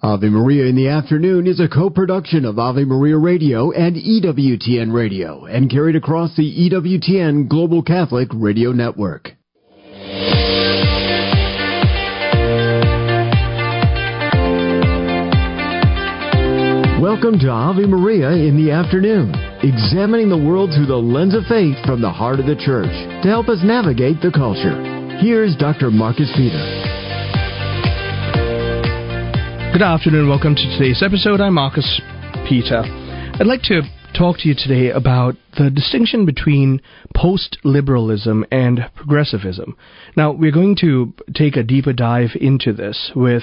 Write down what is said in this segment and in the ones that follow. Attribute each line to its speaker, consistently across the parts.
Speaker 1: Ave Maria in the Afternoon is a co-production of Ave Maria Radio and EWTN Radio and carried across the EWTN Global Catholic Radio Network. Welcome to Ave Maria in the Afternoon, examining the world through the lens of faith from the heart of the Church to help us navigate the culture. Here's Dr. Marcus Peter.
Speaker 2: Good afternoon, welcome to today's episode. I'm Marcus Peter. I'd like to talk to you today about the distinction between post-liberalism and progressivism. Now, we're going to take a deeper dive into this with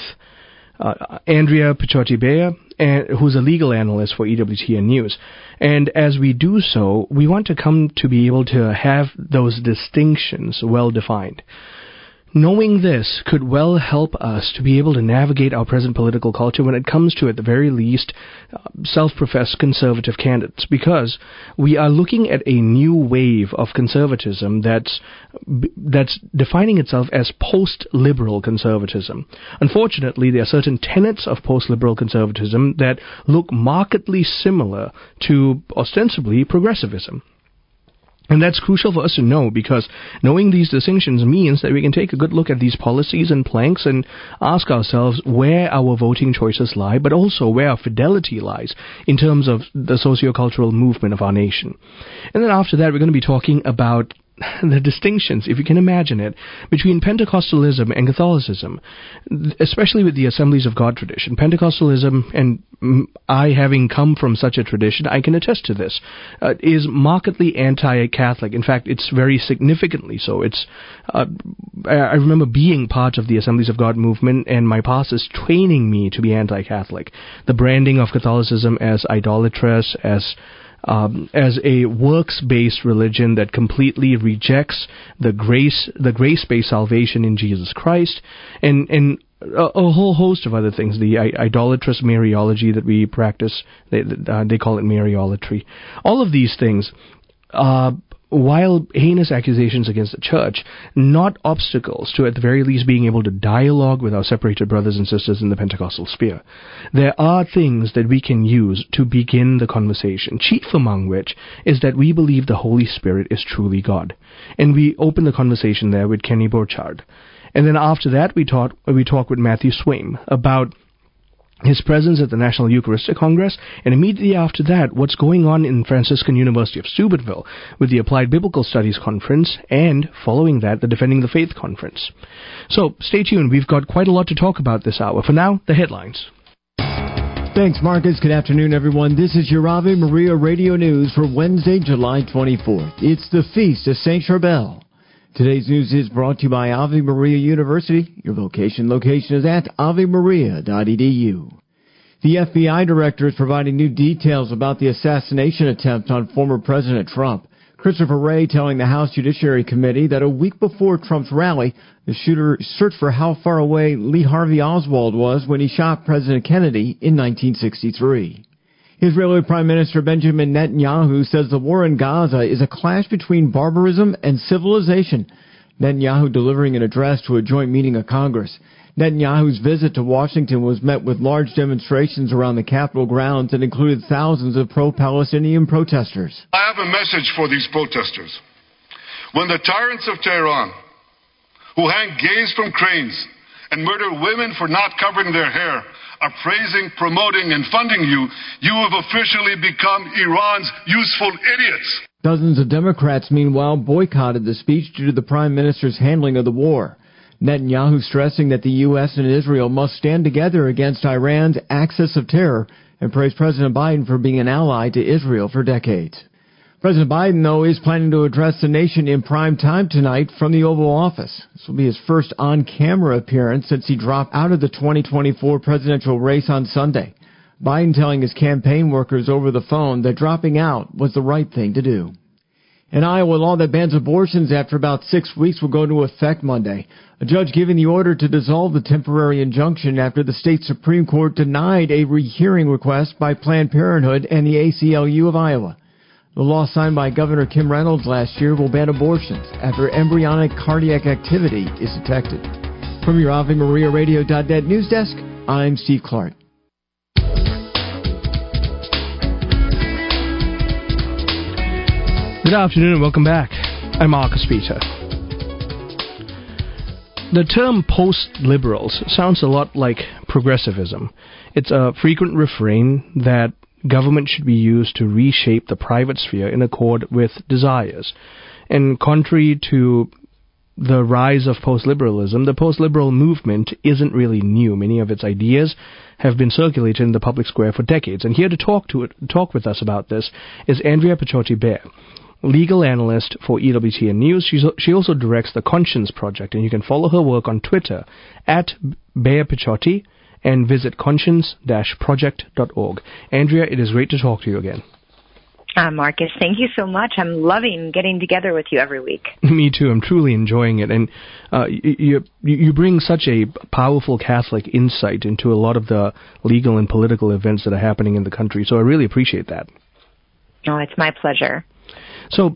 Speaker 2: Andrea Picciotti-Beyer, who's a legal analyst for EWTN News. And as we do so, we want to come to be able to have those distinctions well defined. Knowing this could well help us to be able to navigate our present political culture when it comes to, at the very least, self-professed conservative candidates, because we are looking at a new wave of conservatism that's defining itself as post-liberal conservatism. Unfortunately, there are certain tenets of post-liberal conservatism that look markedly similar to, ostensibly, progressivism. And that's crucial for us to know, because knowing these distinctions means that we can take a good look at these policies and planks and ask ourselves where our voting choices lie, but also where our fidelity lies in terms of the sociocultural movement of our nation. And then after that, we're going to be talking about the distinctions, if you can imagine it, between Pentecostalism and Catholicism, especially with the Assemblies of God tradition. Pentecostalism, and I having come from such a tradition, I can attest to this, is markedly anti-Catholic. In fact, it's very significantly so. I remember being part of the Assemblies of God movement and my pastors training me to be anti-Catholic. The branding of Catholicism as idolatrous, as a works-based religion that completely rejects the grace-based salvation in Jesus Christ, and a whole host of other things. The idolatrous Mariology that we practice, they call it Mariolatry. All of these things, while heinous accusations against the Church, not obstacles to, at the very least, being able to dialogue with our separated brothers and sisters in the Pentecostal sphere. There are things that we can use to begin the conversation, chief among which is that we believe the Holy Spirit is truly God. And we open the conversation there with Kenny Borchardt. And then after that, we talk with Matthew Swaim about his presence at the National Eucharistic Congress, and immediately after that, what's going on in Franciscan University of Steubenville with the Applied Biblical Studies Conference, and following that, the Defending the Faith Conference. So, stay tuned. We've got quite a lot to talk about this hour. For now, the headlines.
Speaker 1: Thanks, Marcus. Good afternoon, everyone. This is your Ave Maria Radio News for Wednesday, July 24th. It's the Feast of Saint Charbel. Today's news is brought to you by Ave Maria University. Your location is at avemaria.edu. The FBI director is providing new details about the assassination attempt on former President Trump. Christopher Wray telling the House Judiciary Committee that a week before Trump's rally, the shooter searched for how far away Lee Harvey Oswald was when he shot President Kennedy in 1963. Israeli Prime Minister Benjamin Netanyahu says the war in Gaza is a clash between barbarism and civilization. Netanyahu delivering an address to a joint meeting of Congress. Netanyahu's visit to Washington was met with large demonstrations around the Capitol grounds that included thousands of pro-Palestinian protesters.
Speaker 3: I have a message for these protesters. When the tyrants of Tehran, who hang gays from cranes and murder women for not covering their hair, are praising, promoting, and funding you, you have officially become Iran's useful idiots.
Speaker 1: Dozens of Democrats, meanwhile, boycotted the speech due to the Prime Minister's handling of the war. Netanyahu stressing that the U.S. and Israel must stand together against Iran's axis of terror and praised President Biden for being an ally to Israel for decades. President Biden, though, is planning to address the nation in prime time tonight from the Oval Office. This will be his first on-camera appearance since he dropped out of the 2024 presidential race on Sunday. Biden telling his campaign workers over the phone that dropping out was the right thing to do. An Iowa law that bans abortions after about 6 weeks will go into effect Monday. A judge giving the order to dissolve the temporary injunction after the state Supreme Court denied a rehearing request by Planned Parenthood and the ACLU of Iowa. The law signed by Governor Kim Reynolds last year will ban abortions after embryonic cardiac activity is detected. From your AveMariaRadio.net news desk, I'm Steve Clark.
Speaker 2: Good afternoon and welcome back. I'm Marcus Peter. The term post-liberals sounds a lot like progressivism. It's a frequent refrain that government should be used to reshape the private sphere in accord with desires. And contrary to the rise of post-liberalism, the post-liberal movement isn't really new. Many of its ideas have been circulated in the public square for decades. And here to talk with us about this is Andrea Picciotti-Bear, legal analyst for EWTN News. She also directs the Conscience Project, and you can follow her work on Twitter at Bear Picciotti and visit conscience-project.org. Andrea, it is great to talk to you again.
Speaker 4: Marcus, thank you so much. I'm loving getting together with you every week.
Speaker 2: Me too. I'm truly enjoying it. And you bring such a powerful Catholic insight into a lot of the legal and political events that are happening in the country. So I really appreciate that.
Speaker 4: Oh, it's my pleasure.
Speaker 2: So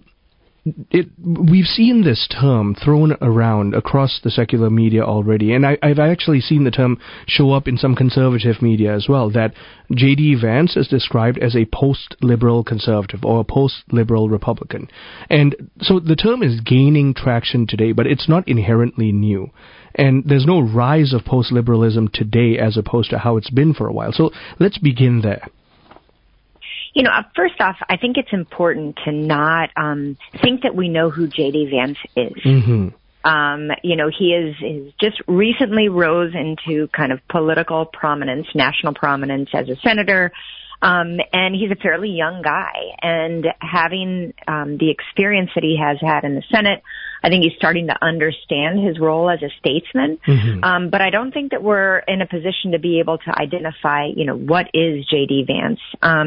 Speaker 2: we've seen this term thrown around across the secular media already, and I've actually seen the term show up in some conservative media as well, that J.D. Vance is described as a post-liberal conservative or a post-liberal Republican. And so the term is gaining traction today, but it's not inherently new. And there's no rise of post-liberalism today as opposed to how it's been for a while. So let's begin there.
Speaker 4: You know, first off, I think it's important to not think that we know who J.D. Vance is. Mm-hmm. You know, he is just recently rose into kind of political prominence, national prominence as a senator, and he's a fairly young guy. And having the experience that he has had in the Senate, I think he's starting to understand his role as a statesman. Mm-hmm. But I don't think that we're in a position to be able to identify, you know, what is J.D. Vance.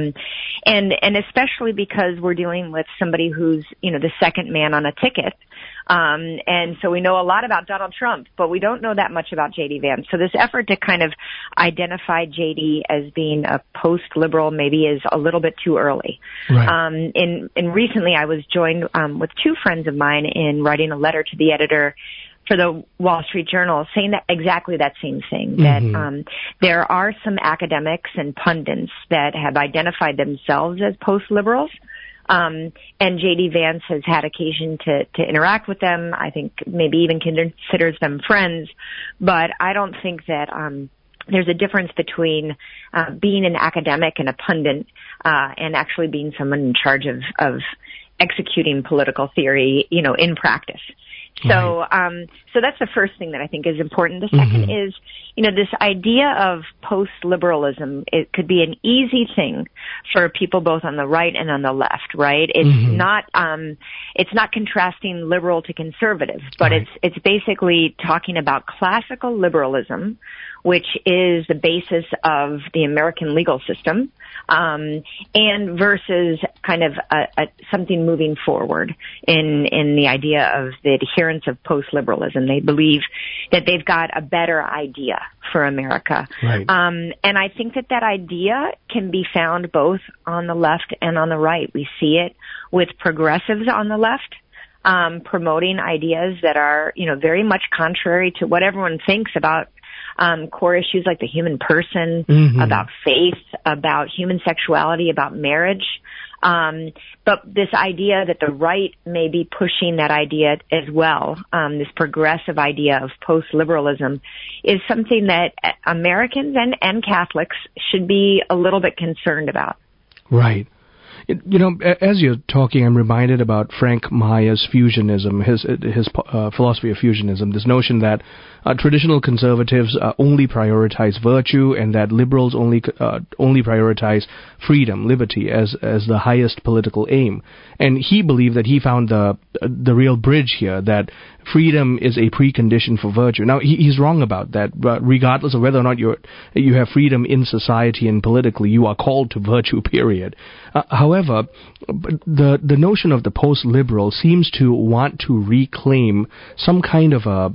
Speaker 4: And especially because we're dealing with somebody who's, you know, the second man on a ticket. And so we know a lot about Donald Trump, but we don't know that much about J.D. Vance. So this effort to kind of identify J.D. as being a post-liberal maybe is a little bit too early. Right. And recently I was joined with two friends of mine in writing a letter to the editor for the Wall Street Journal saying that exactly that same thing, mm-hmm. that there are some academics and pundits that have identified themselves as post-liberals. And J.D. Vance has had occasion to interact with them. I think maybe even considers them friends. But I don't think that there's a difference between being an academic and a pundit and actually being someone in charge of executing political theory, you know, in practice. So, so that's the first thing that I think is important. The second mm-hmm. is, you know, this idea of post-liberalism. It could be an easy thing for people both on the right and on the left, right? It's mm-hmm. It's not contrasting liberal to conservative, but right. it's basically talking about classical liberalism, which is the basis of the American legal system, and versus kind of something moving forward in the idea of the adherence of post-liberalism. They believe that they've got a better idea for America. Right. And I think that idea can be found both on the left and on the right. We see it with progressives on the left, promoting ideas that are, you know, very much contrary to what everyone thinks about core issues like the human person, mm-hmm. about faith, about human sexuality, about marriage. But this idea that the right may be pushing that idea as well, this progressive idea of post-liberalism, is something that Americans and Catholics should be a little bit concerned about.
Speaker 2: Right. You know, as you're talking, I'm reminded about Frank Meyer's fusionism, his philosophy of fusionism, this notion that traditional conservatives only prioritize virtue and that liberals only prioritize freedom, liberty as the highest political aim. And he believed that he found the real bridge here, that freedom is a precondition for virtue. Now, he's wrong about that. Regardless of whether or not you have freedom in society and politically, you are called to virtue, period. However, the notion of the post-liberal seems to want to reclaim some kind of a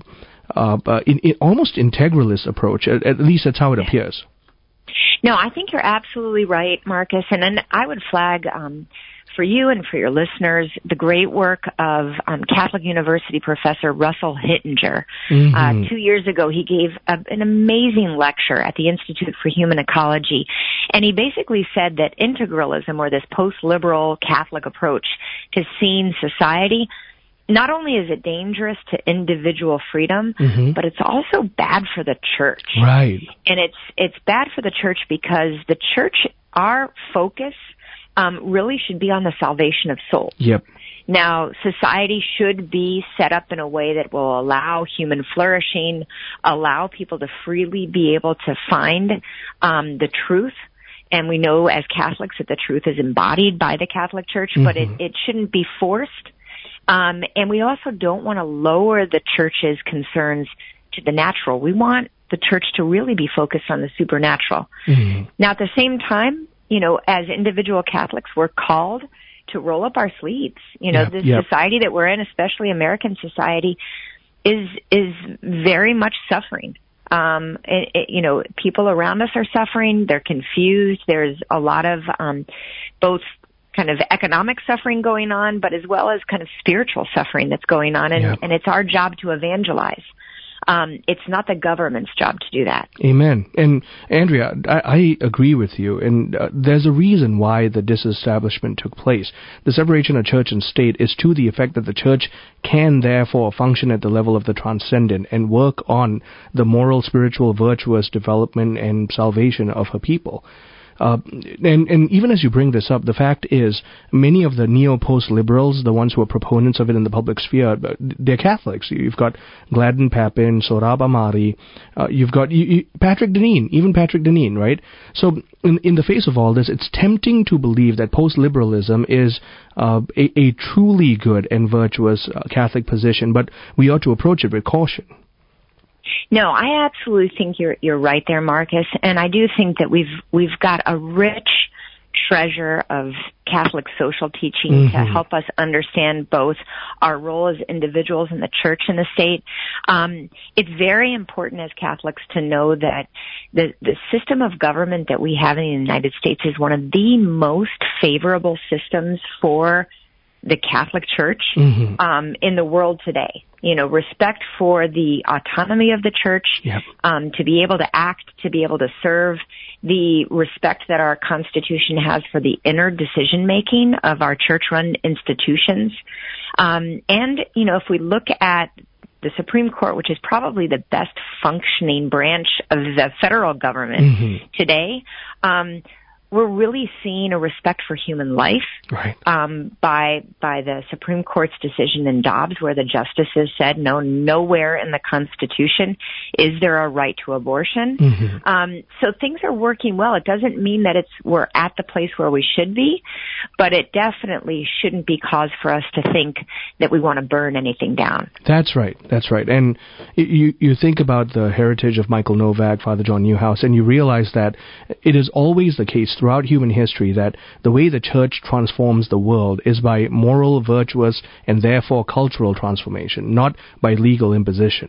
Speaker 2: almost integralist approach. At least that's how it appears.
Speaker 4: No, I think you're absolutely right, Marcus. And then I would flag for you and for your listeners the great work of Catholic University professor Russell Hittinger. Mm-hmm. 2 years ago, he gave an amazing lecture at the Institute for Human Ecology. And he basically said that integralism, or this post-liberal Catholic approach to seeing society, not only is it dangerous to individual freedom, but it's also bad for the church.
Speaker 2: Right.
Speaker 4: And it's bad for the church because the church, our focus really should be on the salvation of souls.
Speaker 2: Yep.
Speaker 4: Now, society should be set up in a way that will allow human flourishing, allow people to freely be able to find the truth. And we know as Catholics that the truth is embodied by the Catholic Church, but it shouldn't be forced. And we also don't want to lower the church's concerns to the natural. We want the church to really be focused on the supernatural. Now, at the same time, you know, as individual Catholics, we're called to roll up our sleeves. You know, the society that we're in, especially American society, is very much suffering. You know, people around us are suffering. They're confused. There's a lot of both kind of economic suffering going on, but as well as kind of spiritual suffering that's going on. And it's our job to evangelize. It's not the government's job to do that.
Speaker 2: Amen. And Andrea, I agree with you. And there's a reason why the disestablishment took place. The separation of church and state is to the effect that the church can therefore function at the level of the transcendent and work on the moral, spiritual, virtuous development and salvation of her people. And even as you bring this up, the fact is, many of the neo-post-liberals, the ones who are proponents of it in the public sphere, they're Catholics. You've got Gladden Papin, Sohrab Ahmari, you've got Patrick Deneen, right? So in the face of all this, it's tempting to believe that post-liberalism is a truly good and virtuous Catholic position, but we ought to approach it with caution.
Speaker 4: No, I absolutely think you're right there, Marcus, and I do think that we've got a rich treasure of Catholic social teaching to help us understand both our role as individuals in the church and the state. It's very important as Catholics to know that the system of government that we have in the United States is one of the most favorable systems for the Catholic Church in the world today. You know, respect for the autonomy of the church, to be able to act, to be able to serve, the respect that our Constitution has for the inner decision-making of our church-run institutions. And, you know, if we look at the Supreme Court, which is probably the best functioning branch of the federal government today, we're really seeing a respect for human life by the Supreme Court's decision in Dobbs, where the justices said, no, nowhere in the Constitution is there a right to abortion. So things are working well. It doesn't mean that we're at the place where we should be, but it definitely shouldn't be cause for us to think that we want to burn anything down.
Speaker 2: That's right. And you think about the heritage of Michael Novak, Father John Newhouse, and you realize that it is always the case throughout human history that the way the church transforms the world is by moral, virtuous, and therefore cultural transformation, not by legal imposition.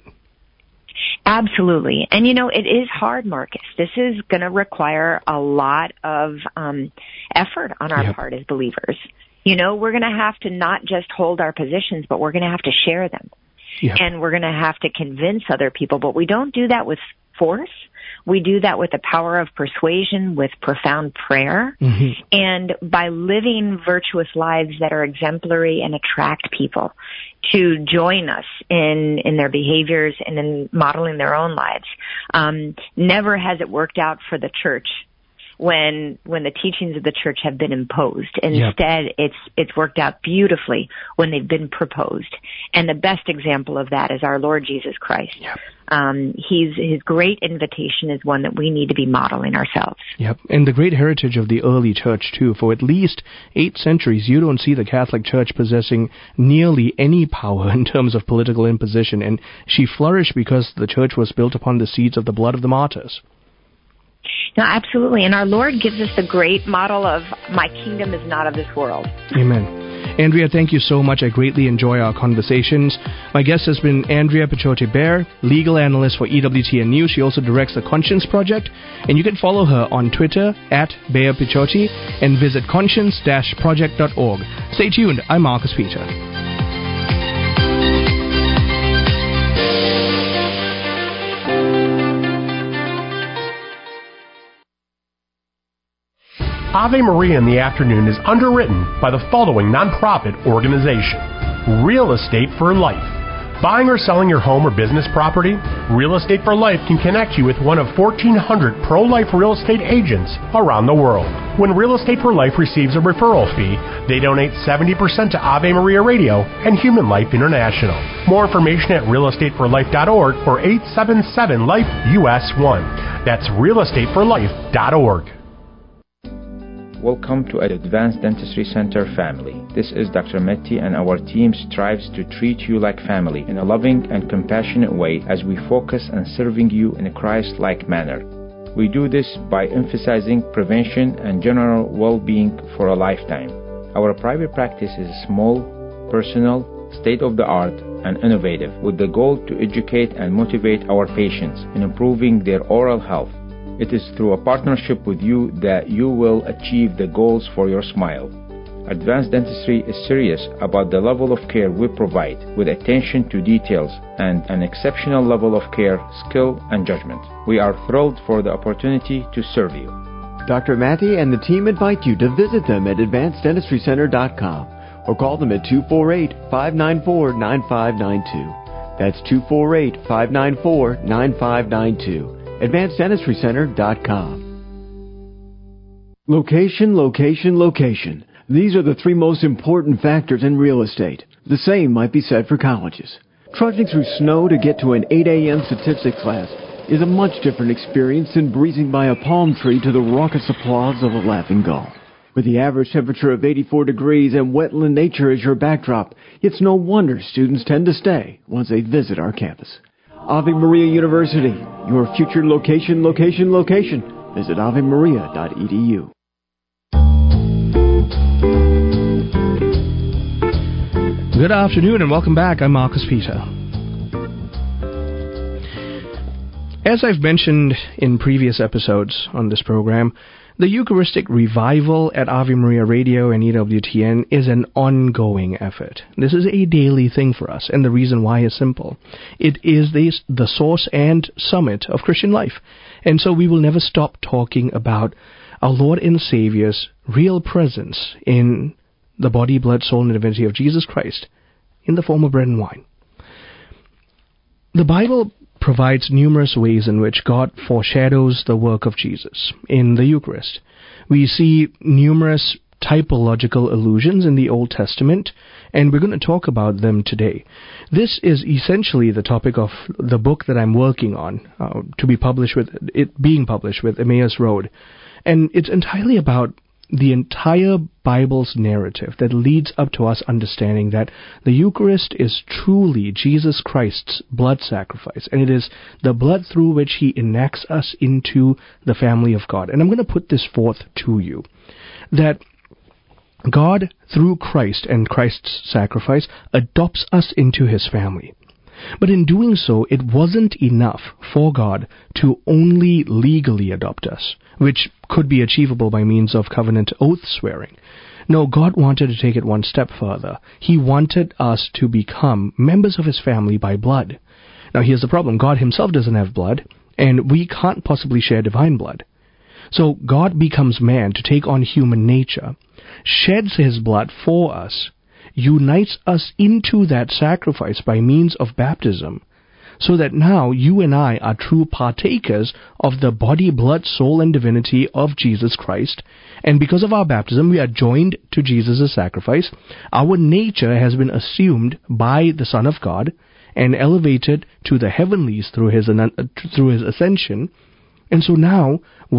Speaker 4: Absolutely. And, you know, it is hard, Marcus. This is going to require a lot of effort on our part as believers. You know, we're going to have to not just hold our positions, but we're going to have to share them. And we're going to have to convince other people. But we don't do that with force. We do that with the power of persuasion, with profound prayer, and by living virtuous lives that are exemplary and attract people to join us in their behaviors and in modeling their own lives. Never has it worked out for the church when the teachings of the church have been imposed. Instead, it's worked out beautifully when they've been proposed. And the best example of that is our Lord Jesus Christ. His great invitation is one that we need to be modeling ourselves.
Speaker 2: And the great heritage of the early church, too. For at least 8 centuries, you don't see the Catholic Church possessing nearly any power in terms of political imposition, and she flourished because the church was built upon the seeds of the blood of the martyrs.
Speaker 4: No, absolutely. And our Lord gives us the great model of, my kingdom is not of this world.
Speaker 2: Amen. Andrea, thank you so much. I greatly enjoy our conversations. My guest has been Andrea Picciotti-Bear, legal analyst for EWTN News. She also directs the Conscience Project. And you can follow her on Twitter @BearPicciotti and visit conscience-project.org. Stay tuned. I'm Marcus Peter.
Speaker 5: Ave Maria in the Afternoon is underwritten by the following nonprofit organization: Real Estate for Life. Buying or selling your home or business property? Real Estate for Life can connect you with one of 1,400 pro-life real estate agents around the world. When Real Estate for Life receives a referral fee, they donate 70% to Ave Maria Radio and Human Life International. More information at realestateforlife.org or 877-LIFE-US1. That's realestateforlife.org.
Speaker 6: Welcome to Advanced Dentistry Center family. This is Dr. Metti, and our team strives to treat you like family in a loving and compassionate way as we focus on serving you in a Christ-like manner. We do this by emphasizing prevention and general well-being for a lifetime. Our private practice is small, personal, state-of-the-art, and innovative, with the goal to educate and motivate our patients in improving their oral health. It is through a partnership with you that you will achieve the goals for your smile. Advanced Dentistry is serious about the level of care we provide, with attention to details and an exceptional level of care, skill, and judgment. We are thrilled for the opportunity to serve you.
Speaker 1: Dr. Matty and the team invite you to visit them at advanceddentistrycenter.com or call them at 248-594-9592. That's 248-594-9592. AdvancedDentistryCenter.com. Location, location, location. These are the three most important factors in real estate. The same might be said for colleges. Trudging through snow to get to an 8 a.m. statistics class is a much different experience than breezing by a palm tree to the raucous applause of a laughing gull. With the average temperature of 84 degrees and wetland nature as your backdrop, it's no wonder students tend to stay once they visit our campus. Ave Maria University, your future location, location, location. Visit avemaria.edu.
Speaker 2: Good afternoon and welcome back. I'm Marcus Peter. As I've mentioned in previous episodes on this program, the Eucharistic revival at Ave Maria Radio and EWTN is an ongoing effort. This is a daily thing for us, and the reason why is simple. It is the source and summit of Christian life, and so we will never stop talking about our Lord and Savior's real presence in the body, blood, soul, and divinity of Jesus Christ in the form of bread and wine. The Bible provides numerous ways in which God foreshadows the work of Jesus in the Eucharist. We see numerous typological allusions in the Old Testament, and we're going to talk about them today. This is essentially the topic of the book that I'm working on, to be published with it being published with Emmaus Road, and it's entirely about the entire Bible's narrative that leads up to us understanding that the Eucharist is truly Jesus Christ's blood sacrifice, and it is the blood through which he enacts us into the family of God. And I'm going to put this forth to you, that God, through Christ and Christ's sacrifice, adopts us into his family. But in doing so, it wasn't enough for God to only legally adopt us, which could be achievable by means of covenant oath swearing. No, God wanted to take it one step further. He wanted us to become members of his family by blood. Now, here's the problem. God himself doesn't have blood, and we can't possibly share divine blood. So God becomes man to take on human nature, sheds his blood for us, unites us into that sacrifice by means of baptism, so that now you and I are true partakers of the body, blood, soul, and divinity of Jesus Christ. And because of our baptism, we are joined to Jesus' sacrifice. Our nature has been assumed by the Son of God and elevated to the heavenlies through his ascension. And so now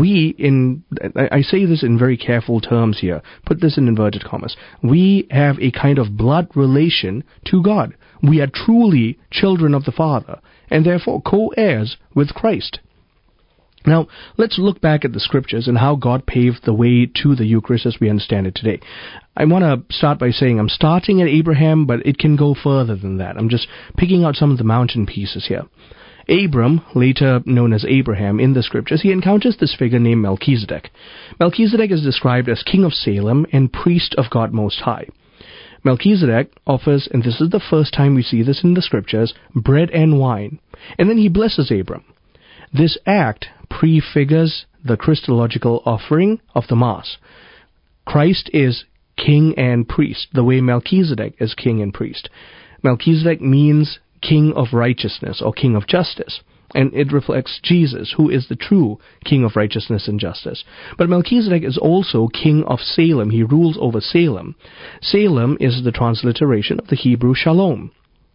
Speaker 2: I say this in very careful terms here, put this in inverted commas, we have a kind of blood relation to God. We are truly children of the Father, and therefore co-heirs with Christ. Now, let's look back at the Scriptures and how God paved the way to the Eucharist as we understand it today. I want to start by saying I'm starting at Abraham, but it can go further than that. I'm just picking out some of the mountain pieces here. Abram, later known as Abraham in the Scriptures, he encounters this figure named Melchizedek. Melchizedek is described as king of Salem and priest of God Most High. Melchizedek offers, and this is the first time we see this in the Scriptures, bread and wine, and then he blesses Abram. This act prefigures the Christological offering of the Mass. Christ is king and priest, the way Melchizedek is king and priest. Melchizedek means king of righteousness or king of justice, and it reflects Jesus, who is the true king of righteousness and justice. But Melchizedek is also king of Salem. He rules over Salem. Salem is the transliteration of the Hebrew Shalom,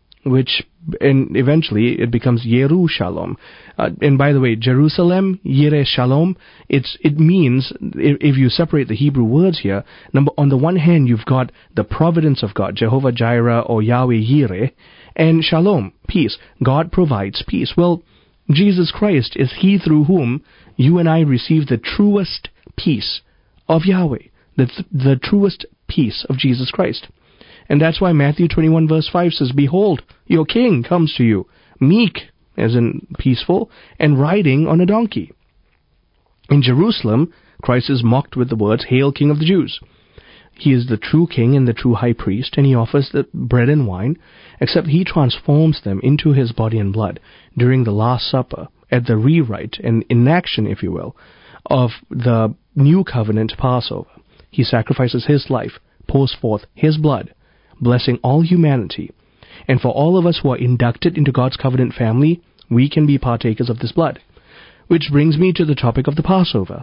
Speaker 2: and eventually it becomes Yerushalom. And by the way, Jerusalem, Yere Shalom, it means, if you separate the Hebrew words here, on the one hand you've got the providence of God, Jehovah Jireh or Yahweh Yireh, and Shalom, peace. God provides peace. Well, Jesus Christ is he through whom you and I receive the truest peace of Yahweh, the truest peace of Jesus Christ. And that's why Matthew 21 verse 5 says, "Behold, your king comes to you, meek," as in peaceful, "and riding on a donkey." In Jerusalem, Christ is mocked with the words, "Hail, King of the Jews." He is the true king and the true high priest, and he offers the bread and wine, except he transforms them into his body and blood during the Last Supper, at the rewrite and enaction, if you will, of the New Covenant Passover. He sacrifices his life, pours forth his blood, blessing all humanity. And for all of us who are inducted into God's covenant family, we can be partakers of this blood. Which brings me to the topic of the Passover.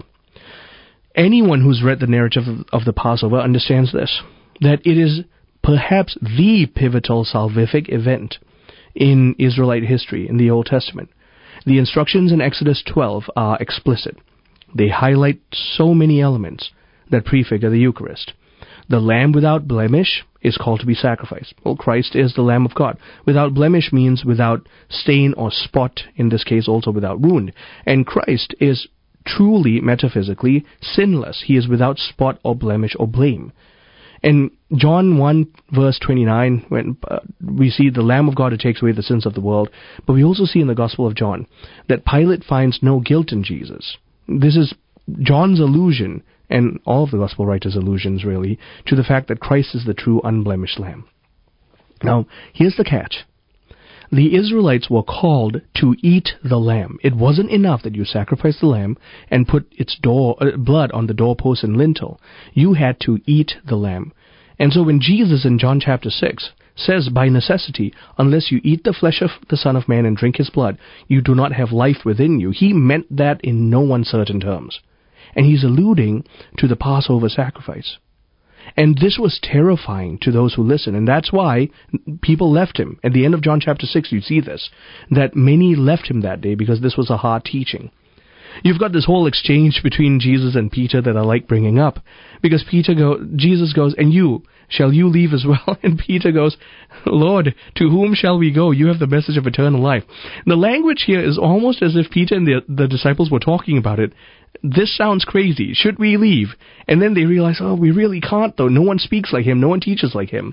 Speaker 2: Anyone who's read the narrative of the Passover understands this, that it is perhaps the pivotal salvific event in Israelite history in the Old Testament. The instructions in Exodus 12 are explicit. They highlight so many elements that prefigure the Eucharist. The lamb without blemish is called to be sacrificed. Well, Christ is the Lamb of God. Without blemish means without stain or spot, in this case also without wound. And Christ is truly, metaphysically, sinless. He is without spot or blemish or blame. In John 1 verse 29, when we see the Lamb of God who takes away the sins of the world, but we also see in the Gospel of John that Pilate finds no guilt in Jesus. This is John's allusion, and all of the Gospel writers' allusions really, to the fact that Christ is the true unblemished Lamb. Now, here's the catch. The Israelites were called to eat the lamb. It wasn't enough that you sacrifice the lamb and put its blood on the doorpost and lintel. You had to eat the lamb. And so when Jesus in John chapter 6 says, by necessity, unless you eat the flesh of the Son of Man and drink his blood, you do not have life within you, he meant that in no uncertain terms. And he's alluding to the Passover sacrifice. And this was terrifying to those who listened, and that's why people left him. At the end of John chapter 6, you see this, that many left him that day because this was a hard teaching. You've got this whole exchange between Jesus and Peter that I like bringing up, because Jesus goes, "And you, shall you leave as well?" And Peter goes, "Lord, to whom shall we go? You have the message of eternal life." The language here is almost as if Peter and the disciples were talking about it. This sounds crazy. Should we leave? And then they realize, oh, we really can't, though. No one speaks like him. No one teaches like him.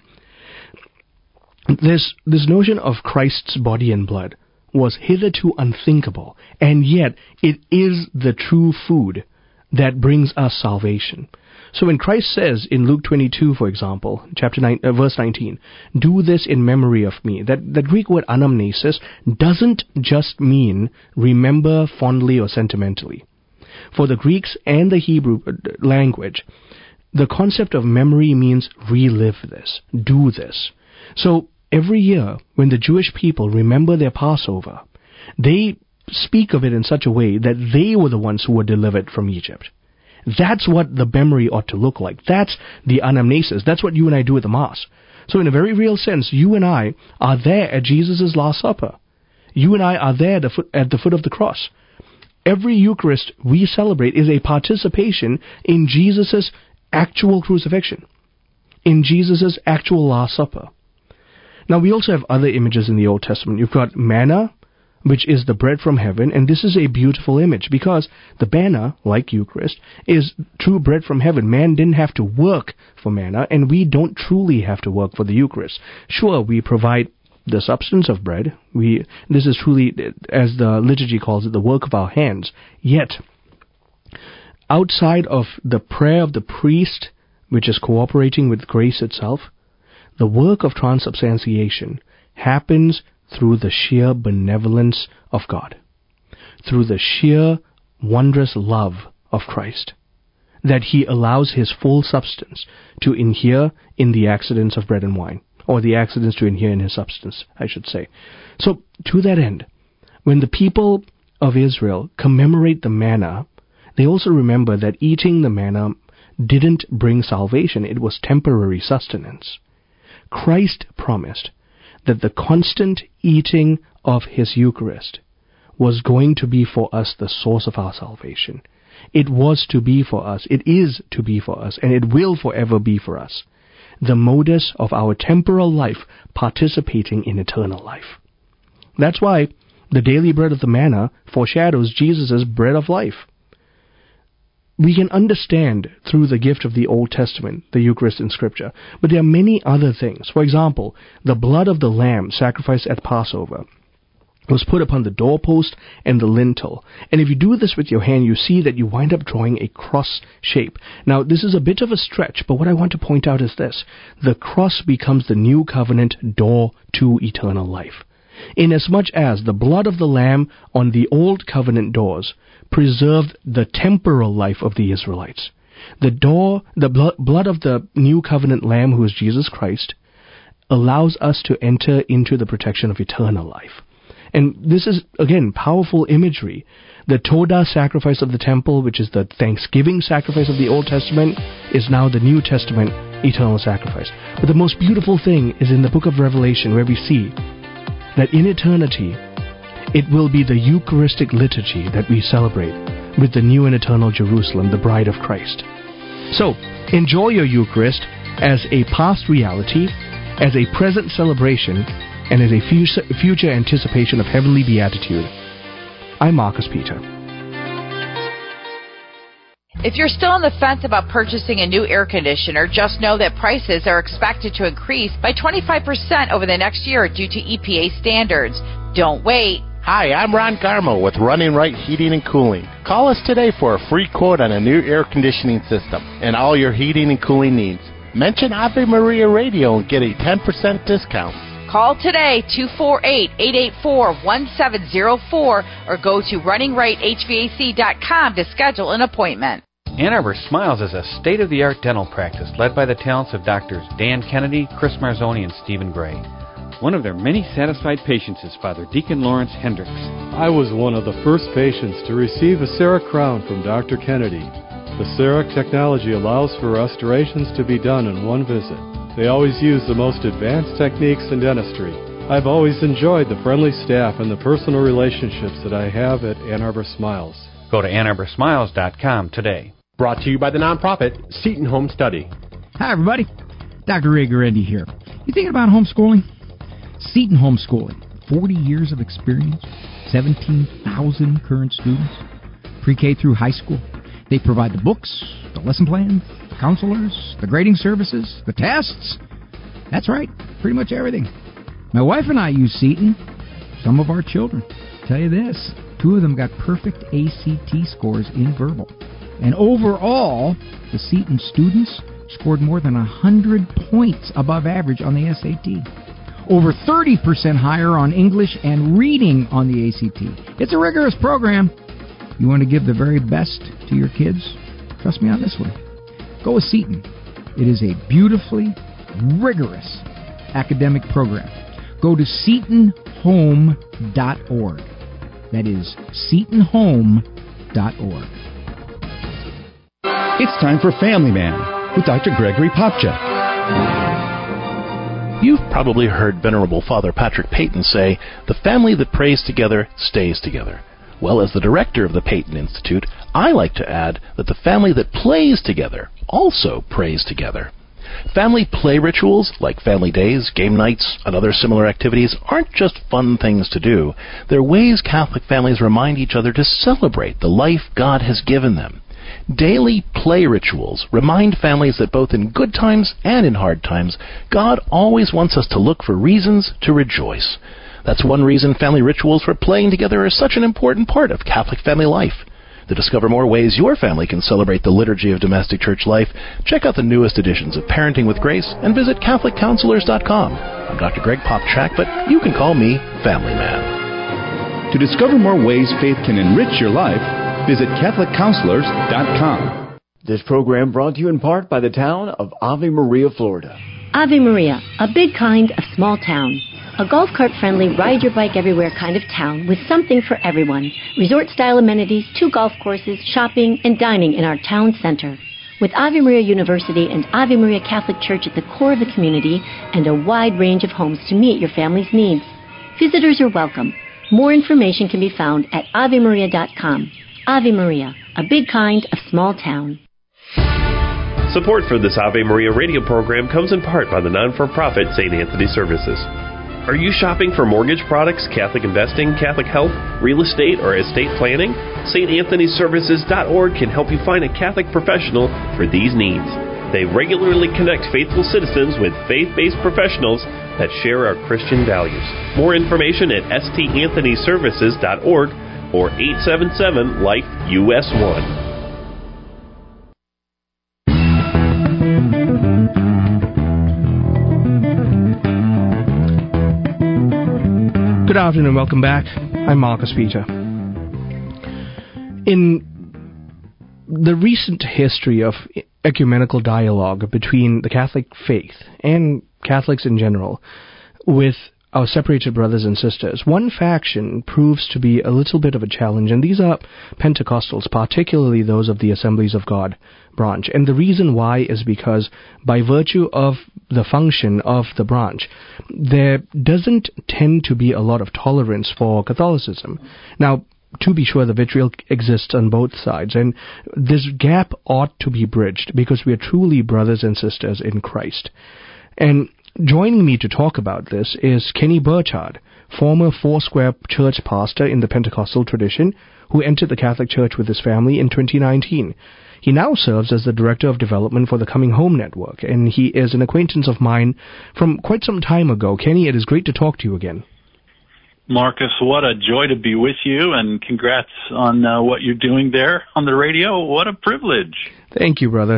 Speaker 2: This notion of Christ's body and blood was hitherto unthinkable, and yet it is the true food that brings us salvation. So when Christ says in Luke 22, for example, chapter 9, verse 19, "Do this in memory of me," that Greek word anamnesis doesn't just mean remember fondly or sentimentally. For the Greeks and the Hebrew language, the concept of memory means relive this, do this. So every year, when the Jewish people remember their Passover, they speak of it in such a way that they were the ones who were delivered from Egypt. That's what the memory ought to look like. That's the anamnesis. That's what you and I do at the Mass. So in a very real sense, you and I are there at Jesus' Last Supper. You and I are there at the foot of the cross. Every Eucharist we celebrate is a participation in Jesus' actual crucifixion, in Jesus' actual Last Supper. Now, we also have other images in the Old Testament. You've got manna, which is the bread from heaven, and this is a beautiful image because the manna, like Eucharist, is true bread from heaven. Man didn't have to work for manna, and we don't truly have to work for the Eucharist. Sure, we provide the substance of bread. This is truly, as the liturgy calls it, the work of our hands. Yet, outside of the prayer of the priest, which is cooperating with grace itself, the work of transubstantiation happens through the sheer benevolence of God, through the sheer wondrous love of Christ, that he allows his full substance to inhere in the accidents of bread and wine, or the accidents to inhere in his substance, I should say. So, to that end, when the people of Israel commemorate the manna, they also remember that eating the manna didn't bring salvation, it was temporary sustenance. Christ promised that the constant eating of his Eucharist was going to be for us the source of our salvation. It was to be for us, it is to be for us, and it will forever be for us, the modus of our temporal life participating in eternal life. That's why the daily bread of the manna foreshadows Jesus' bread of life. We can understand through the gift of the Old Testament, the Eucharist in Scripture, but there are many other things. For example, the blood of the lamb sacrificed at Passover was put upon the doorpost and the lintel. And if you do this with your hand, you see that you wind up drawing a cross shape. Now, this is a bit of a stretch, but what I want to point out is this. The cross becomes the new covenant door to eternal life. Inasmuch as the blood of the lamb on the old covenant doors preserved the temporal life of the Israelites, the blood of the new covenant lamb, who is Jesus Christ, allows us to enter into the protection of eternal life. And this is, again, powerful imagery. The Todah sacrifice of the temple, which is the thanksgiving sacrifice of the Old Testament, is now the New Testament eternal sacrifice. But the most beautiful thing is in the book of Revelation, where we see that in eternity, it will be the Eucharistic liturgy that we celebrate with the new and eternal Jerusalem, the bride of Christ. So, enjoy your Eucharist as a past reality, as a present celebration, and as a future anticipation of heavenly beatitude. I'm Marcus Peter.
Speaker 7: If you're still on the fence about purchasing a new air conditioner, just know that prices are expected to increase by 25% over the next year due to EPA standards. Don't wait.
Speaker 8: Hi, I'm Ron Garmo with Running Right Heating and Cooling. Call us today for a free quote on a new air conditioning system and all your heating and cooling needs. Mention Ave Maria Radio and get a 10% discount.
Speaker 7: Call today, 248-884-1704, or go to runningrightHVAC.com to schedule an appointment.
Speaker 9: Ann Arbor Smiles is a state-of-the-art dental practice led by the talents of Doctors Dan Kennedy, Chris Marzoni, and Stephen Gray. One of their many satisfied patients is Father Deacon Lawrence Hendricks.
Speaker 10: I was one of the first patients to receive a CEREC crown from Dr. Kennedy. The CEREC technology allows for restorations to be done in one visit. They always use the most advanced techniques in dentistry. I've always enjoyed the friendly staff and the personal relationships that I have at Ann Arbor Smiles.
Speaker 9: Go to AnnArborSmiles.com today.
Speaker 5: Brought to you by the nonprofit Seton Home Study.
Speaker 11: Hi, everybody. Dr. Ray Garendi here. You thinking about homeschooling? Seton Homeschooling. 40 years of experience, 17,000 current students, pre-K through high school. They provide the books, the lesson plans, the counselors, the grading services, the tests. That's right, pretty much everything. My wife and I use Seton. Some of our children. Tell you this, 2 of them got perfect ACT scores in verbal. And overall, the Seton students scored more than 100 points above average on the SAT. Over 30% higher on English and reading on the ACT. It's a rigorous program. You want to give the very best to your kids? Trust me on this one. Go with Seton. It is a beautifully rigorous academic program. Go to SetonHome.org. That is SetonHome.org.
Speaker 12: It's time for Family Man with Dr. Gregory Popcak.
Speaker 13: You've probably heard Venerable Father Patrick Peyton say, "The family that prays together stays together." Well, as the director of the Peyton Institute, I like to add that the family that plays together also prays together. Family play rituals, like family days, game nights, and other similar activities, aren't just fun things to do. They're ways Catholic families remind each other to celebrate the life God has given them. Daily play rituals remind families that both in good times and in hard times, God always wants us to look for reasons to rejoice. That's one reason family rituals for playing together are such an important part of Catholic family life. To discover more ways your family can celebrate the liturgy of domestic church life, check out the newest editions of Parenting with Grace and visit CatholicCounselors.com. I'm Dr. Greg Popcak, but you can call me Family Man.
Speaker 12: To discover more ways faith can enrich your life, Visit CatholicCounselors.com.
Speaker 1: This program brought to you in part by the town of Ave Maria, Florida.
Speaker 14: Ave Maria, a big kind of small town. A golf cart-friendly, ride-your-bike-everywhere kind of town with something for everyone. Resort-style amenities, 2 golf courses, shopping, and dining in our town center. With Ave Maria University and Ave Maria Catholic Church at the core of the community and a wide range of homes to meet your family's needs. Visitors are welcome. More information can be found at AveMaria.com. Ave Maria, a big kind of small town.
Speaker 15: Support for this Ave Maria radio program comes in part by the non-for-profit St. Anthony Services. Are you shopping for mortgage products, Catholic investing, Catholic health, real estate, or estate planning? StAnthonyServices.org can help you find a Catholic professional for these needs. They regularly connect faithful citizens with faith-based professionals that share our Christian values. More information at StAnthonyServices.org or 877-LIFE-US1.
Speaker 2: Good afternoon, welcome back. I'm Marcus Peter. In the recent history of ecumenical dialogue between the Catholic faith and Catholics in general with our separated brothers and sisters, one faction proves to be a little bit of a challenge, and these are Pentecostals, particularly those of the Assemblies of God branch. And the reason why is because by virtue of the function of the branch, there doesn't tend to be a lot of tolerance for Catholicism. Now, to be sure, the vitriol exists on both sides, and this gap ought to be bridged because we are truly brothers and sisters in Christ. And joining me to talk about this is Kenny Burchard, former Foursquare Church pastor in the Pentecostal tradition, who entered the Catholic Church with his family in 2019. He now serves as the Director of Development for the Coming Home Network, and he is an acquaintance of mine from quite some time ago. Kenny, it is great to talk to you again.
Speaker 16: Marcus, what a joy to be with you, and congrats on what you're doing there on the radio. What a privilege.
Speaker 2: Thank you, brother.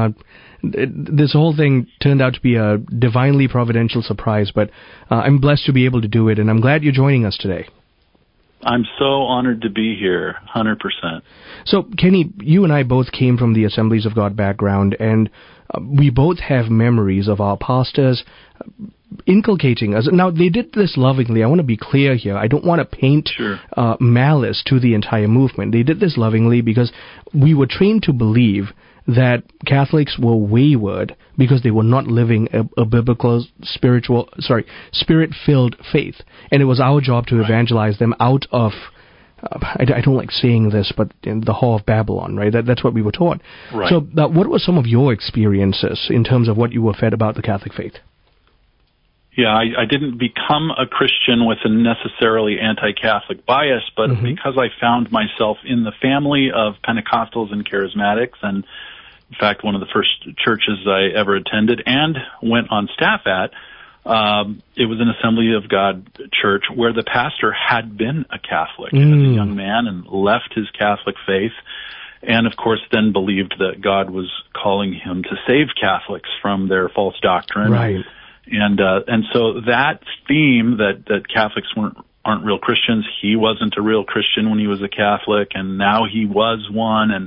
Speaker 2: This whole thing turned out to be a divinely providential surprise, but I'm blessed to be able to do it, and I'm glad you're joining us today.
Speaker 16: I'm so honored to be here, 100%.
Speaker 2: So, Kenny, you and I both came from the Assemblies of God background, and we both have memories of our pastors inculcating us. Now, they did this lovingly. I want to be clear here. I don't want to paint malice to the entire movement. They did this lovingly because we were trained to believe that Catholics were wayward because they were not living a biblical, spirit-filled faith. And it was our job to evangelize them out of, I don't like saying this, but in the Hall of Babylon, right? That's what we were taught.
Speaker 16: Right.
Speaker 2: So what were some of your experiences in terms of what you were fed about the Catholic faith?
Speaker 16: Yeah, I didn't become a Christian with a necessarily anti-Catholic bias, but because I found myself in the family of Pentecostals and Charismatics, and in fact, one of the first churches I ever attended and went on staff at, it was an Assembly of God church where the pastor had been a Catholic as a young man and left his Catholic faith, and of course then believed that God was calling him to save Catholics from their false doctrine.
Speaker 2: Right.
Speaker 16: And so that theme that Catholics aren't real Christians, he wasn't a real Christian when he was a Catholic, and now he was one, and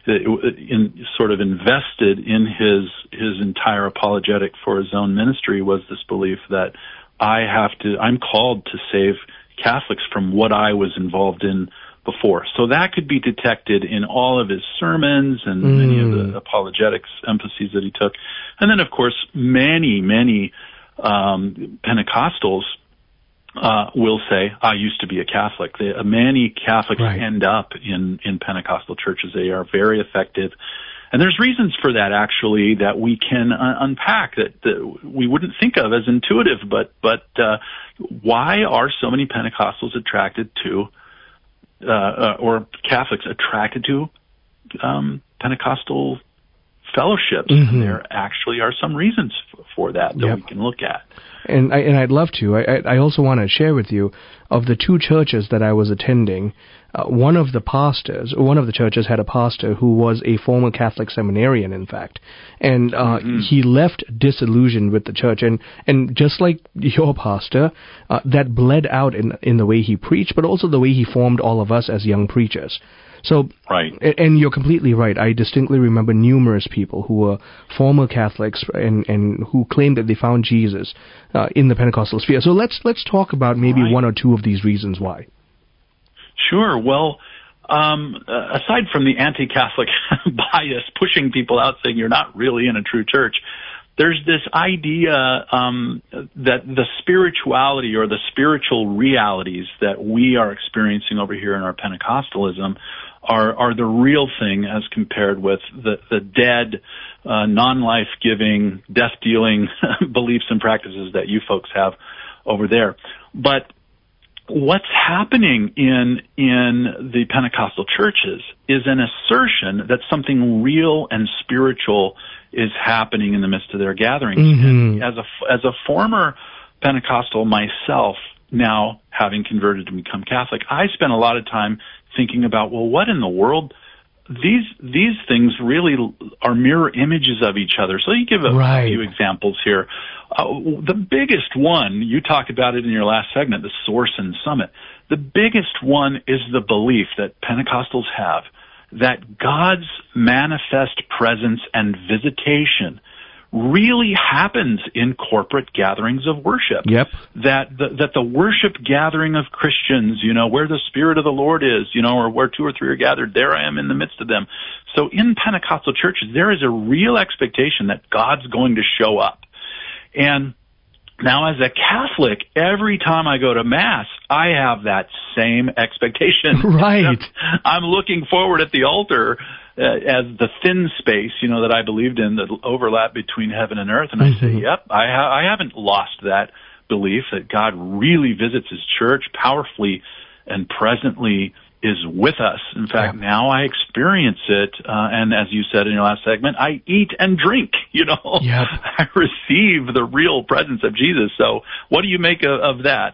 Speaker 16: sort of invested in his entire apologetic for his own ministry was this belief that I'm called to save Catholics from what I was involved in before. So that could be detected in all of his sermons and many of the apologetics emphases that he took. And then, of course, many Pentecostals will say, I used to be a Catholic. Many Catholics end up in Pentecostal churches. They are very effective. And there's reasons for that, actually, that we can unpack that we wouldn't think of as intuitive. But why are so many Pentecostals attracted to or Catholics attracted to Pentecostal fellowships? And there actually are some reasons for that we can look at.
Speaker 2: And I'd love to. I also want to share with you of the two churches that I was attending. One of the churches had a pastor who was a former Catholic seminarian, in fact, and he left disillusioned with the church. And just like your pastor, that bled out in the way he preached, but also the way he formed all of us as young preachers. So,
Speaker 16: right.
Speaker 2: And you're completely right. I distinctly remember numerous people who were former Catholics and who claimed that they found Jesus in the Pentecostal sphere. So let's talk about maybe one or two of these reasons why.
Speaker 16: Sure. Well, aside from the anti-Catholic bias pushing people out saying you're not really in a true church, there's this idea that the spirituality or the spiritual realities that we are experiencing over here in our Pentecostalism are the real thing as compared with the dead, non-life-giving, death-dealing beliefs and practices that you folks have over there. But what's happening in the Pentecostal churches is an assertion that something real and spiritual is happening in the midst of their gatherings.
Speaker 2: Mm-hmm.
Speaker 16: And as a former Pentecostal myself, now having converted to become Catholic, I spent a lot of time thinking about, well, what in the world? These things really are mirror images of each other. So you give a few examples here. The biggest one, you talked about it in your last segment, the Source and Summit. The biggest one is the belief that Pentecostals have that God's manifest presence and visitation really happens in corporate gatherings of worship.
Speaker 2: Yep.
Speaker 16: That the worship gathering of Christians, where the Spirit of the Lord is, or where 2 or 3 are gathered, there I am in the midst of them. So in Pentecostal churches, there is a real expectation that God's going to show up. And now, as a Catholic, every time I go to Mass, I have that same expectation.
Speaker 2: Right.
Speaker 16: I'm looking forward at the altar as the thin space, that I believed in, the overlap between heaven and earth. And I say, yep, I haven't lost that belief that God really visits His church powerfully and presently is with us. In fact, now I experience it, and as you said in your last segment, I eat and drink,
Speaker 2: Yep.
Speaker 16: I receive the real presence of Jesus. So what do you make of that?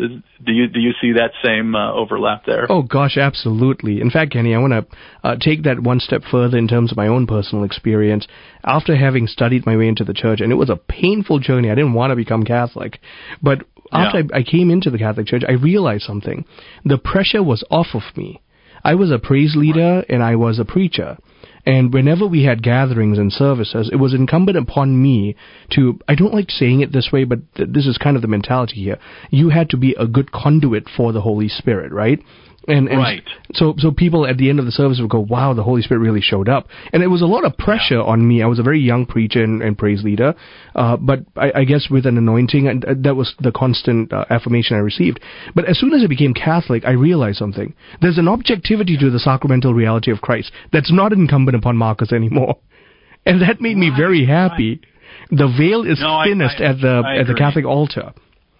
Speaker 16: Do you see that same overlap there?
Speaker 2: Oh, gosh, absolutely. In fact, Kenny, I want to take that one step further in terms of my own personal experience. After having studied my way into the church, and it was a painful journey, I didn't want to become Catholic, but after I came into the Catholic Church, I realized something. The pressure was off of me. I was a praise leader and I was a preacher. And whenever we had gatherings and services, it was incumbent upon me to, I don't like saying it this way, but this is kind of the mentality here. You had to be a good conduit for the Holy Spirit, right? And
Speaker 16: right.
Speaker 2: So people at the end of the service would go, wow, the Holy Spirit really showed up. And it was a lot of pressure on me. I was a very young preacher and praise leader, but I guess with an anointing, that was the constant affirmation I received. But as soon as I became Catholic, I realized something. There's an objectivity to the sacramental reality of Christ that's not incumbent upon Marcus anymore. And that made me very happy. Right. The veil is thinnest at the Catholic altar.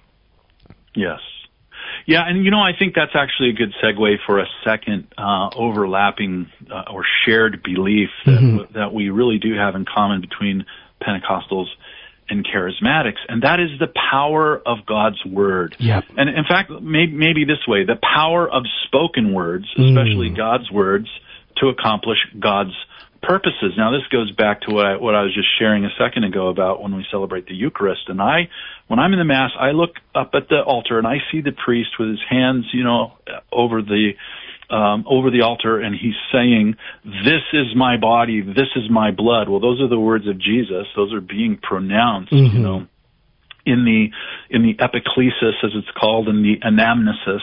Speaker 16: Yes. Yeah, and I think that's actually a good segue for a second overlapping or shared belief that we really do have in common between Pentecostals and Charismatics, and that is the power of God's Word.
Speaker 2: Yep.
Speaker 16: And in fact, maybe this way, the power of spoken words, especially God's words, to accomplish God's purposes. Now, this goes back to what I was just sharing a second ago about when we celebrate the Eucharist. And when I'm in the Mass, I look up at the altar and I see the priest with his hands, over the altar, and he's saying, "This is my body, this is my blood." Well, those are the words of Jesus. Those are being pronounced, in the epiclesis, as it's called, in the anamnesis,